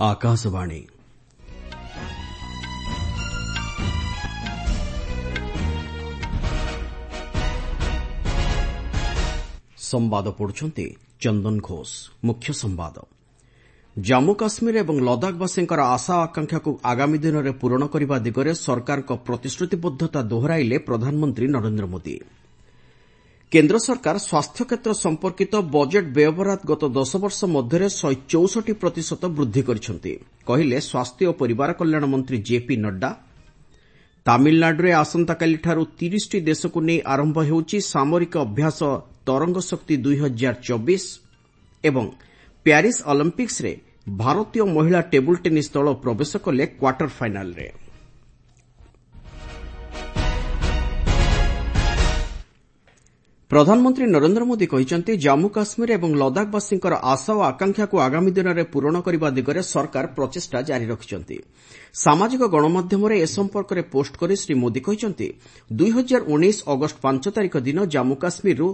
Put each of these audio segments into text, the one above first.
आकाशवाणी संवाद पढ़ुछंती चंदन घोष। मुख्य संवाद जम्मू काश्मीर एवं लद्दाखवासींकर आशा आकांक्षा को आगामी दिन में पूरण करने दिगरे सरकार प्रतिश्रुतिबद्धता दोहराइले प्रधानमंत्री नरेंद्र मोदी। केन्द्र सरकार स्वास्थ्य क्षेत्र संपर्कित बजेट व्ययबराद गत 10 वर्ष मध्य 164% वृद्धि करिसेंति कहिले स्वास्थ्य और परिवार कल्याण मंत्री जेपी नड्डा। तामिलनाडु में आसंताकालिठारु 30 देश को नहीं आरंभ हेउची सामरिक अभ्यास तरंग शक्ति 2024 एवं प्यारिस ओलंपिक्स रे भारतीय महिला टेबुल टेनिस दल प्रवेश कले क्वार्टर फाइनाल रे। प्रधानमंत्री नरेंद्र मोदी कहिसंति जम्मू काश्मीर एवं लद्दाखवासींकर आशा और आकांक्षा को आगामी दिन में पूरण करने दिगरे सरकार प्रचेष्टा जारी रखिछंती। सामाजिक गणमाध्यम ए संपर्क में पोस्ट कर श्री मोदी कहिसंति 2019 अगस्त 5 तारिख दिन जम्मू काश्मीर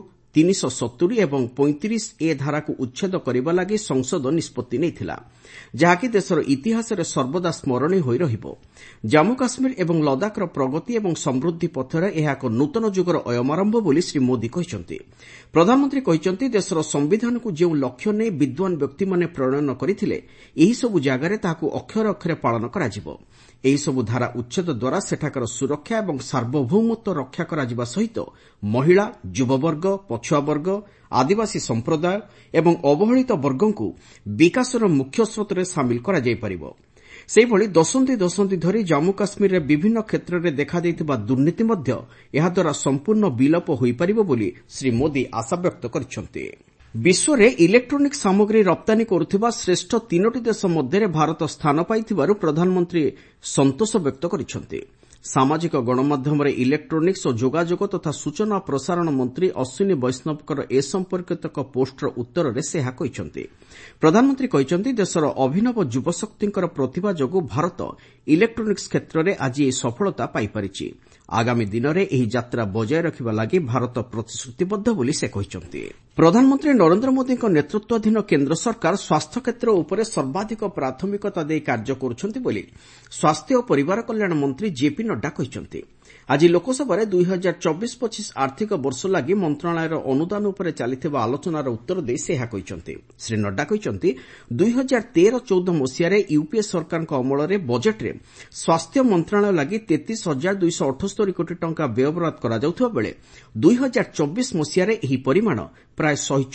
370 एवं 35A धारा को उच्छेद करने लगी संसद निष्पत्ति नैथिला, जहाँकि देशर इतिहास में सर्वदा स्मरणीय होई रहिबो। जम्मू काश्मीर एवं लद्दाखर प्रगति एवं समृद्धि पथरे यह एक नूतन जुगर अयमारंभ बोली श्री मोदी कहिसंति। प्रधानमंत्री कहिसंति देशर संविधान को जो लक्ष्य नहीं विद्वान व्यक्ति माने प्रणयन करथिले एही सबु जगारे ताहाकु अक्षर अक्षरे पालन कराजिबो। एही सबु धारा उच्छेद द्वारा सेठाकर सुरक्षा एवं सार्वभौमत्व रक्षा कराजिबा सहित महिला, युववर्ग, पछुआवर्ग, आदिवासी संप्रदाय एवं अवहेलित वर्गों विकासर मुख्य स्रोत सामिल करा जाई परिबो। सेहिभଳି दशंधि धरी जम्मू काश्मीर रे विभिन्न क्षेत्र में देखा देइथिबा दुर्नीति मध्य एहा द्वारा संपूर्ण विलोप होई परिबो बोली श्री मोदी आशा व्यक्त करिसंति। विश्व में इलेक्ट्रोनिक सामग्री रप्तानी करुथिबा श्रेष्ठ 3टी देश मध्य भारत स्थान पाइथिबारु प्रधानमंत्री संतोष व्यक्त करिसंति। सामाजिक गणमाध्यम इलेक्ट्रोनिक्स और जोगाजोग तथा सूचना प्रसारण मंत्री अश्विनी वैष्णवकर ए संपर्कित एक पोस्टर उत्तर में से कहिसंति। प्रधानमंत्री कहिसंति देशर अभिनव युवशक्तिंकर प्रतिभा जोगु भारत इलेक्ट्रोनिक्स क्षेत्र में आज ए सफलता पाई परिछि। आगामी दिन में एही यात्रा बजाय रखिबा लागि भारत प्रतिश्रुतिबद्ध बोली से कहिसंति। प्रधानमंत्री नरेंद्र मोदी नेतृत्वाधीन केन्द्र सरकार स्वास्थ्य क्षेत्र उपरे सर्वाधिक प्राथमिकता दे कार्य करुछंती बोली स्वास्थ्य और परिवार कल्याण मंत्री जेपी नड्डा कहिसंति। आज लोकसभा 2024-25 आर्थिक वर्ष लागि मंत्रालयर अनुदान उपरे चलिथिबा आलोचनार उत्तर दे से कहिसंति। श्री नड्डा कहिसंति 2013-14 मसियारे यूपीए सरकारक अमलरे बजेट रे स्वास्थ्य मंत्रालय लागि 33,278 कोटी टंका व्ययबराद करा जाउथबा बेले 2024 मसियारे एही परिमाण प्राय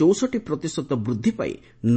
164% वृद्धि पाई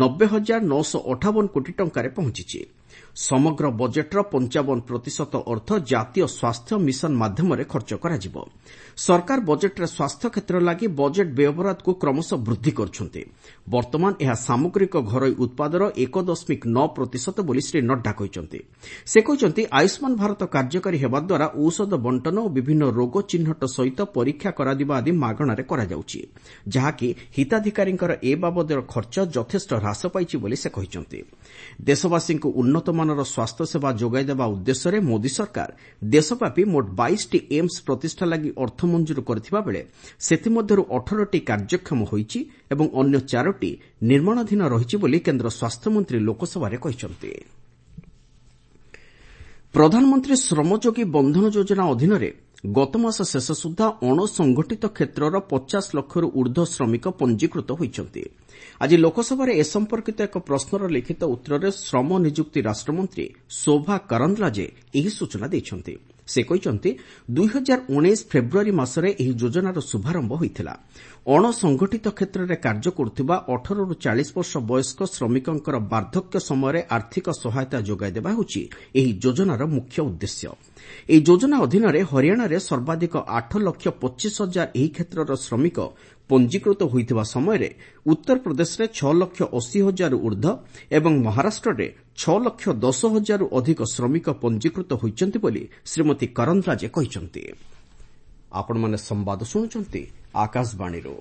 90,958 कोटी टंकारे पहुंचिछि। समग्र बजेटर 55% अर्थ जातीय स्वास्थ्य मिशन माध्यम खर्च करा। सरकार बजेट रे स्वास्थ्य क्षेत्र लागि बजेट व्ययबराद को क्रमशः वृद्धि करछन्ते। वर्तमान यह सामग्रिक घरोई उत्पादर 1.9% बोली श्री नड्डा कहिसंति। से कहिसंति आयुष्मान भारत कार्यकारी हेबा द्वारा औषध बंटन और विभिन्न रोग चिन्हट सहित परीक्षा करादिबा आदि मागणारे करा जाउछि, जहाँकि हिताधिकारींकर ए बाबदर खर्च यथेष्ट ह्रास पाइछि बोली से कहिसंति। देशवासी को उन्नत मानर स्वास्थ्य सेवा जोगाई देबा उद्देश्य रे मोदी सरकार देशव्यापी मोट 22टी एम्स प्रतिष्ठा लागि अर्थ मंजूर करथिबा बेले सेतिमध्यरु 18टी कार्यक्षम होईछि एवं अन्य 4टी निर्माणाधीन रहिछि बोली केन्द्र स्वास्थ्य मंत्री लोकसभा रे कहिसंति। प्रधानमंत्री श्रमयोगी बंधन योजना अधीन रे गत मास शेष सुधा अणसंगठित क्षेत्रर 50 लक्षरू ऊर्ध्व श्रमिक पंजीकृत होइछन्ति। आज लोकसभा ए संपर्कित एक प्रश्नर लिखित उत्तर में श्रम नियुक्ति राष्ट्रमंत्री शोभा करंदलाजे एही सूचना दैछन्ति। से कहिसंति 2019 फेब्रुआरी मासरे एही योजनार शुभारंभ होइथिला। अणसंगठित क्षेत्र में कार्य करुथिबा 18 ରୁ 40 वर्ष वयस्क श्रमिकंकर वार्धक्य समय आर्थिक सहायता जोगाई देबा होछि एही योजनार मुख्य उद्देश्य। एही योजना अधीन रे हरियाणा रे सर्वाधिक 8,25,000 एही क्षेत्रर श्रमिक पंजीकृत होइथिबा समय उत्तर प्रदेश रे 6,80,000 ऊर्ध्व एवं महाराष्ट्र रे 6,10,000 अधिक श्रमिक पंजीकृत होइचंती बोली श्रीमती करंदलाजे कहिसंती। आपण माने संवाद सुनुचंती आकाशवाणी रो।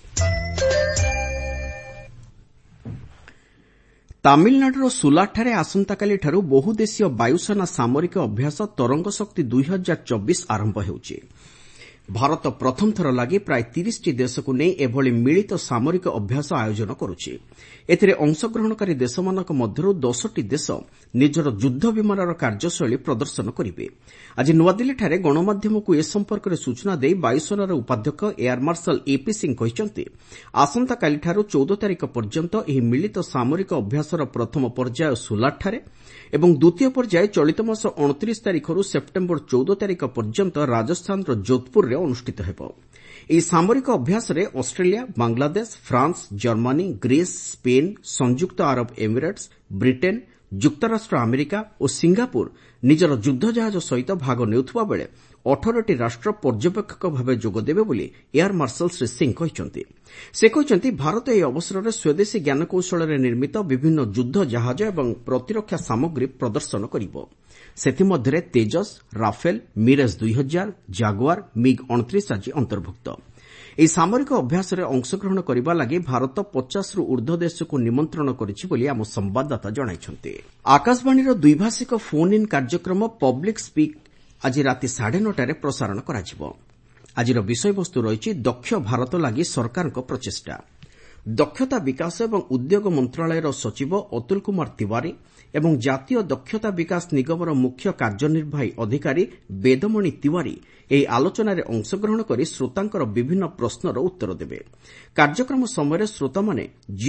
तामिलनाडुर सुलाठारे आसंताकालिठारु बहुदेशीय वायुसेना सामरिक अभ्यास तरंग शक्ति 2024 आरंभ हेउछि। ଭାରତ ପ୍ରଥମ ଥର ଲାଗି ପ୍ରାୟ 30ଟି ଦେଶକୁ ନେଇ ଏଭଳି ମିଳିତ ସାମରିକ ଅଭ୍ୟାସ ଆୟୋଜନ କରୁଛି। ଏଥିରେ ଅଂଶଗ୍ରହଣକାରୀ ଦେଶମାନଙ୍କ ମଧ୍ୟରୁ 10ଟି ଦେଶ ନିଜର ଯୁଦ୍ଧ ବିମାନର କାର୍ଯ୍ୟଶୈଳୀ ପ୍ରଦର୍ଶନ କରିବେ। ଆଜି ନୂଆଦିଲ୍ଲୀଠାରେ ଗଣମାଧ୍ୟମକୁ ଏ ସମ୍ପର୍କରେ ସୂଚନା ଦେଇ ବାୟୁସେନାର ଉପାଧ୍ୟକ୍ଷ ଏୟାର ମାର୍ଶାଲ ଏପି ସିଂ କହିଛନ୍ତି, ଆସନ୍ତାକାଲିଠାରୁ 14 ତାରିଖ ପର୍ଯ୍ୟନ୍ତ ଏହି ମିଳିତ ସାମରିକ ଅଭ୍ୟାସର ପ୍ରଥମ ପର୍ଯ୍ୟାୟ ସୁଲାଟଠାରେ ଏବଂ ଦ୍ୱିତୀୟ ପର୍ଯ୍ୟାୟ ଚଳିତ ମାସ 29 ତାରିଖରୁ ସେପ୍ଟେମ୍ବର 14 ତାରିଖ ପର୍ଯ୍ୟନ୍ତ ରାଜସ୍ଥାନର ଯୋଧପୁରରେ ଅନୁଷ୍ଠିତ ହେବ। ଏହି ସାମରିକ ଅଭ୍ୟାସରେ ଅଷ୍ଟ୍ରେଲିଆ, ବାଂଲାଦେଶ, ଫ୍ରାନ୍ସ, ଜର୍ମାନୀ, ଗ୍ରୀସ୍, ସ୍ପେନ୍, ସଂଯୁକ୍ତ ଆରବ ଏମିରେଟ୍ସ, ବ୍ରିଟେନ୍, ଯୁକ୍ତରାଷ୍ଟ୍ର ଆମେରିକା ଓ ସିଙ୍ଗାପୁର ନିଜର ଯୁଦ୍ଧ ଜାହାଜ ସହିତ ଭାଗ ନେଉଥିବା ବେଳେ 18ଟି ରାଷ୍ଟ୍ର ପର୍ଯ୍ୟବେକ୍ଷକ ଭାବେ ଯୋଗଦେବେ ବୋଲି ଏୟାର ମାର୍ଶାଲ ଶ୍ରୀ ସିଂ କହିଛନ୍ତି। ସେ କହିଛନ୍ତି, ଭାରତ ଏହି ଅବସରରେ ସ୍ୱଦେଶୀ ଜ୍ଞାନକୌଶଳରେ ନିର୍ମିତ ବିଭିନ୍ନ ଯୁଦ୍ଧ ଜାହାଜ ଏବଂ ପ୍ରତିରକ୍ଷା ସାମଗ୍ରୀ ପ୍ରଦର୍ଶନ କରିବ। ସେଥିମଧ୍ୟରେ ତେଜସ୍, ରାଫେଲ, ମିରେଜ୍ 2000, ଜାଗୁଆର, ମିଗ୍-29 ଆଜି ଅନ୍ତର୍ଭୁକ୍ତ। ଏହି ସାମରିକ ଅଭ୍ୟାସରେ ଅଂଶଗ୍ରହଣ କରିବା ଲାଗି ଭାରତ 50ରୁ ଊର୍ଦ୍ଧ୍ୱ ଦେଶକୁ ନିମନ୍ତ୍ରଣ କରିଛି ବୋଲି ଆମ ସମ୍ଭାଦଦାତା ଜଣାଇଛନ୍ତି। ଆକାଶବାଣୀର ଦ୍ୱିଭାଷିକ ଫୋନ୍ ଇନ୍ କାର୍ଯ୍ୟକ୍ରମ ପବ୍ଲିକ୍ ସ୍ପିକ୍ ଆଜି ରାତି 9:30ରେ ପ୍ରସାରଣ କରାଯିବ। ଆଜିର ବିଷୟବସ୍ତୁ ରହିଛି ଦକ୍ଷ ଭାରତ ଲାଗି ସରକାରଙ୍କ ପ୍ରଚେଷ୍ଟା। ଦକ୍ଷତା ବିକାଶ ଏବଂ ଉଦ୍ୟୋଗ ମନ୍ତ୍ରଣାଳୟର ସଚିବ ଅତୁଲ କୁମାର ତିୱାରୀ ଏବଂ ଜାତୀୟ ଦକ୍ଷତା ବିକାଶ ନିଗମର ମୁଖ୍ୟ କାର୍ଯ୍ୟନିର୍ବାହୀ ଅଧିକାରୀ ବେଦମଣି ତିୱାରୀ ଏହି ଆଲୋଚନାରେ ଅଂଶଗ୍ରହଣ କରି ଶ୍ରୋତାଙ୍କର ବିଭିନ୍ନ ପ୍ରଶ୍ନର ଉତ୍ତର ଦେବେ। କାର୍ଯ୍ୟକ୍ରମ ସମୟରେ ଶ୍ରୋତାମାନେ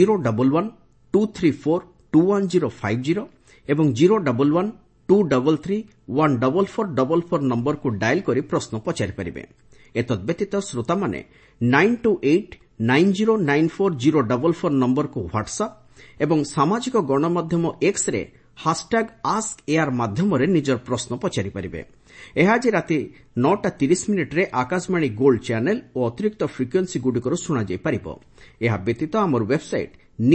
011-234-21050 ଏବଂ 011-233-14444 ନମ୍ବରକୁ ଡାଏଲ୍ କରି ପ୍ରଶ୍ନ ପଚାରିପାରିବେ। ଏତଦ୍ବ୍ୟତୀତ ଶ୍ରୋତାମାନେ 9289094044 ନମ୍ବରକୁ ହ୍ୱାଟ୍ସଆପ୍ ଏବଂ ସାମାଜିକ ଗଣମାଧ୍ୟମ ଏକ୍ସରେ #AskAir ମାଧ୍ୟମରେ ନିଜର ପ୍ରଶ୍ନ ପଚାରିପାରିବେ। ଏହା ଆଜି ରାତି 9:30ରେ ଆକାଶବାଣୀ ଗୋଲ୍ଡ ଚ୍ୟାନେଲ ଓ ଅତିରିକ୍ତ ଫ୍ରିକ୍ୱେନ୍ସିଗୁଡ଼ିକରୁ ଶୁଣାଯାଇପାରିବ। ଏହା ବ୍ୟତୀତ ଆମର ୱେବ୍ସାଇଟ୍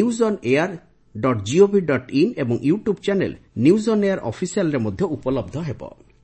newsonair.gov.in ଏବଂ YouTube channel news on air ଅଫିସିଆଲରେ ମଧ୍ୟ ଉପଲବ୍ଧ ହେବ।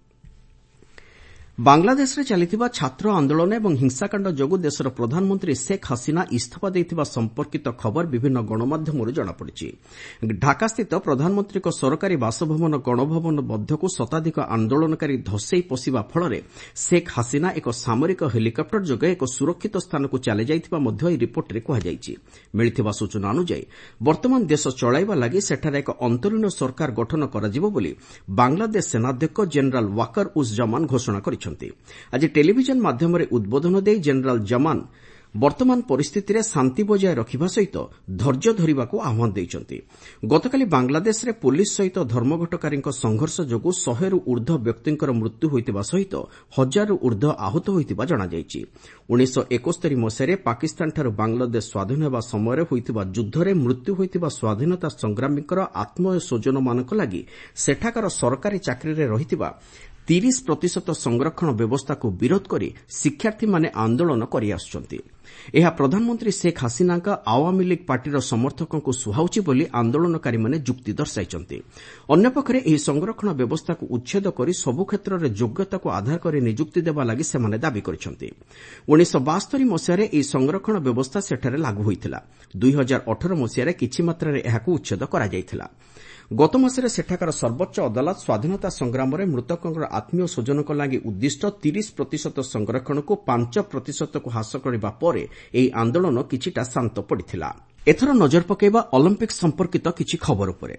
ବାଂଲାଦେଶରେ ଚାଲିଥିବା ଛାତ୍ର ଆନ୍ଦୋଳନ ଏବଂ ହିଂସାକାଣ୍ଡ ଯୋଗୁଁ ଦେଶର ପ୍ରଧାନମନ୍ତ୍ରୀ ଶେଖ୍ ହାସିନା ଇସ୍ତଫା ଦେଇଥିବା ସମ୍ପର୍କିତ ଖବର ବିଭିନ୍ନ ଗଣମାଧ୍ୟମରୁ ଜଣାପଡ଼ିଛି। ଢାକାସ୍ଥିତ ପ୍ରଧାନମନ୍ତ୍ରୀଙ୍କ ସରକାରୀ ବାସଭବନ ଗଣଭବନ ମଧ୍ୟକୁ ଶତାଧିକ ଆନ୍ଦୋଳନକାରୀ ଧସେଇ ପଶିବା ଫଳରେ ଶେଖ୍ ହାସିନା ଏକ ସାମରିକ ହେଲିକପ୍ଟର ଯୋଗେ ଏକ ସୁରକ୍ଷିତ ସ୍ଥାନକୁ ଚାଲିଯାଇଥିବା ମଧ୍ୟ ଏହି ରିପୋର୍ଟରେ କୁହାଯାଇଛି। ମିଳିଥିବା ସୂଚନା ଅନୁଯାୟୀ ବର୍ତ୍ତମାନ ଦେଶ ଚଳାଇବା ଲାଗି ସେଠାରେ ଏକ ଅନ୍ତରୀଣ ସରକାର ଗଠନ କରାଯିବ ବୋଲି ବାଂଲାଦେଶ ସେନାଧ୍ୟକ୍ଷ ଜେନେରାଲ ୱାକର ଉଜ୍ ଜମାନ ଘୋଷଣା କରିଛନ୍ତି। ଆଜି ଟେଲିଭିଜନ ମାଧ୍ୟମରେ ଉଦ୍ବୋଧନ ଦେଇ ଜେନେରାଲ ଜମାନ ବର୍ତ୍ତମାନ ପରିସ୍ଥିତିରେ ଶାନ୍ତି ବଜାୟ ରଖିବା ସହିତ ଧୈର୍ଯ୍ୟ ଧରିବାକୁ ଆହ୍ୱାନ ଦେଇଛନ୍ତି। ଗତକାଲି ବାଂଲାଦେଶରେ ପୁଲିସ୍ ସହିତ ଧର୍ମଘଟକାରୀଙ୍କ ସଂଘର୍ଷ ଯୋଗୁଁ 100ରୁ ଊର୍ଦ୍ଧ୍ୱ ବ୍ୟକ୍ତିଙ୍କର ମୃତ୍ୟୁ ହୋଇଥିବା ସହିତ 1000ରୁ ଊର୍ଦ୍ଧ୍ୱ ଆହତ ହୋଇଥିବା ଜଣାଯାଇଛି। 1971 ମସିହାରେ ପାକିସ୍ତାନଠାରୁ ବାଂଲାଦେଶ ସ୍ୱାଧୀନ ହେବା ସମୟରେ ହୋଇଥିବା ଯୁଦ୍ଧରେ ମୃତ୍ୟୁ ହୋଇଥିବା ସ୍ୱାଧୀନତା ସଂଗ୍ରାମୀଙ୍କର ଆତ୍ମୀୟସ୍ୱଜନମାନଙ୍କ ଲାଗି ସେଠାକାର ସରକାରୀ ଚାକିରିରେ ରହିଥିବା 30% ସଂରକ୍ଷଣ ବ୍ୟବସ୍ଥାକୁ ବିରୋଧ କରି ଶିକ୍ଷାର୍ଥୀମାନେ ଆନ୍ଦୋଳନ କରିଆସୁଛନ୍ତି। ଏହା ପ୍ରଧାନମନ୍ତ୍ରୀ ଶେଖ୍ ହାସିନାଙ୍କ ଆୱାମୀ ଲିଗ୍ ପାର୍ଟିର ସମର୍ଥକଙ୍କୁ ସୁହାଉଛି ବୋଲି ଆନ୍ଦୋଳନକାରୀମାନେ ଯୁକ୍ତି ଦର୍ଶାଇଛନ୍ତି। ଅନ୍ୟପକ୍ଷରେ ଏହି ସଂରକ୍ଷଣ ବ୍ୟବସ୍ଥାକୁ ଉଚ୍ଛେଦ କରି ସବୁ କ୍ଷେତ୍ରରେ ଯୋଗ୍ୟତାକୁ ଆଧାର କରି ନିଯୁକ୍ତି ଦେବା ଲାଗି ସେମାନେ ଦାବି କରିଛନ୍ତି। 1972 ମସିହାରେ ଏହି ସଂରକ୍ଷଣ ବ୍ୟବସ୍ଥା ସେଠାରେ ଲାଗୁ ହୋଇଥିଲା। 2018 ମସିହାରେ କିଛି ମାତ୍ରାରେ ଏହାକୁ ଉଚ୍ଛେଦ କରାଯାଇଥିଲା। ଗତ ମାସରେ ସେଠାକାର ସର୍ବୋଚ୍ଚ ଅଦାଲତ ସ୍ୱାଧୀନତା ସଂଗ୍ରାମରେ ମୃତକଙ୍କର ଆତ୍ମୀୟ ସ୍ୱଜନଙ୍କ ଲାଗି ଉଦ୍ଦିଷ୍ଟ 30% ସଂରକ୍ଷଣକୁ 5%କୁ ହ୍ରାସ କରିବା ପରେ ଏହି ଆନ୍ଦୋଳନ କିଛିଟା ଶାନ୍ତ ପଡ଼ିଥିଲା। ଏଥର ନଜର ପକାଇବା ଅଲିମ୍ପିକ୍ସ ସମ୍ପର୍କିତ କିଛି ଖବର ଉପରେ।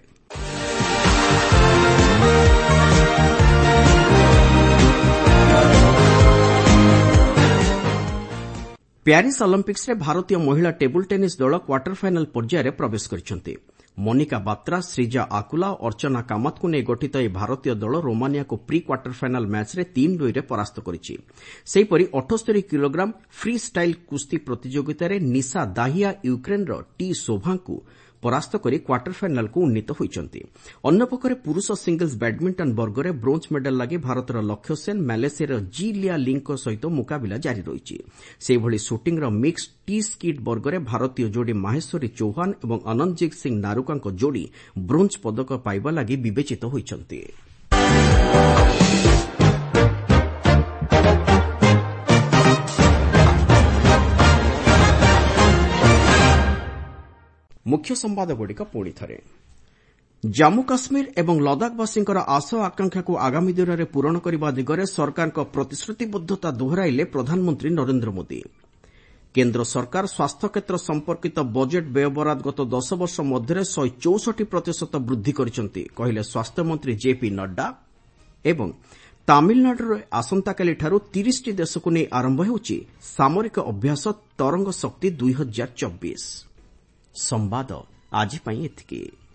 ପ୍ୟାରିସ୍ ଅଲିମ୍ପିକ୍ସରେ ଭାରତୀୟ ମହିଳା ଟେବୁଲ୍ ଟେନିସ୍ ଦଳ କ୍ୱାର୍ଟର ଫାଇନାଲ ପର୍ଯ୍ୟାୟରେ ପ୍ରବେଶ କରିଛନ୍ତି। ମନିକା ବାତ୍ରା, ଶ୍ରୀଜା ଆକୁଲା ଓ ଅର୍ଚ୍ଚନା କାମାତଙ୍କୁ ନେଇ ଗଠିତ ଏହି ଭାରତୀୟ ଦଳ ରୋମାନିଆକୁ ପ୍ରି କ୍ୱାର୍ଟର ଫାଇନାଲ ମ୍ୟାଚ୍ରେ 3-2ରେ ପରାସ୍ତ କରିଛି। ସେହିପରି 78 କିଲୋଗ୍ରାମ ଫ୍ରି ଷ୍ଟାଇଲ୍ କୁସ୍ତି ପ୍ରତିଯୋଗିତାରେ ନିଶା ଦାହିଆ ୟୁକ୍ରେନ୍ର ଟି ଶୋଭାଙ୍କୁ ପରାସ୍ତ କରି କ୍ୱାର୍ଟର ଫାଇନାଲକୁ ଉନ୍ନୀତ ହୋଇଛନ୍ତି। ଅନ୍ୟପକ୍ଷରେ ପୁରୁଷ ସିଙ୍ଗଲ୍ସ ବ୍ୟାଡମିଣ୍ଟନ ବର୍ଗରେ ବ୍ରୋଞ୍ଜ ମେଡାଲ ଲାଗି ଭାରତର ଲକ୍ଷ୍ୟ ସେନ୍ ମାଲେସିଆର ଜି ଲିଆ ଲିଙ୍କ ସହିତ ମୁକାବିଲା ଜାରି ରହିଛି। ସେହିଭଳି ସୁଟିଂର ମିକ୍ସ ଟି ସ୍କିଟ୍ ବର୍ଗରେ ଭାରତୀୟ ଯୋଡ଼ି ମାହେଶ୍ୱରୀ ଚୌହାନ ଏବଂ ଅନନ୍ତଜିତ୍ ସିଂ ନାରୁକାଙ୍କ ଯୋଡ଼ି ବ୍ରୋଞ୍ଜ ପଦକ ପାଇବା ଲାଗି ବିବେଚିତ ହୋଇଛନ୍ତି। ମୁଖ୍ୟ ସମ୍ବାଦଗୁଡ଼ିକ ପୁଣି ଥରେ। ଜାମ୍ମୁ କାଶ୍ମୀର ଏବଂ ଲଦାଖବାସୀଙ୍କର ଆଶା ଓ ଆକାଂକ୍ଷାକୁ ଆଗାମୀ ଦିନରେ ପୂରଣ କରିବା ଦିଗରେ ସରକାରଙ୍କ ପ୍ରତିଶ୍ରୁତିବଦ୍ଧତା ଦୋହରାଇଲେ ପ୍ରଧାନମନ୍ତ୍ରୀ ନରେନ୍ଦ୍ର ମୋଦି। କେନ୍ଦ୍ର ସରକାର ସ୍ୱାସ୍ଥ୍ୟ କ୍ଷେତ୍ର ସମ୍ପର୍କିତ ବଜେଟ୍ ବ୍ୟୟବରାଦ ଗତ 10 ବର୍ଷ ମଧ୍ୟରେ 164% ବୃଦ୍ଧି କରିଛନ୍ତି କହିଲେ ସ୍ୱାସ୍ଥ୍ୟମନ୍ତ୍ରୀ ଜେପି ନଡ୍ଡା। ଏବଂ ତାମିଲନାଡୁରେ ଆସନ୍ତାକାଲିଠାରୁ 30ଟି ଦେଶକୁ ନେଇ ଆରମ୍ଭ ହେଉଛି ସାମରିକ ଅଭ୍ୟାସ ତରଙ୍ଗ ଶକ୍ତି 2024। ସମ୍ବାଦ ଆଜି ପାଇଁ ଏତିକି।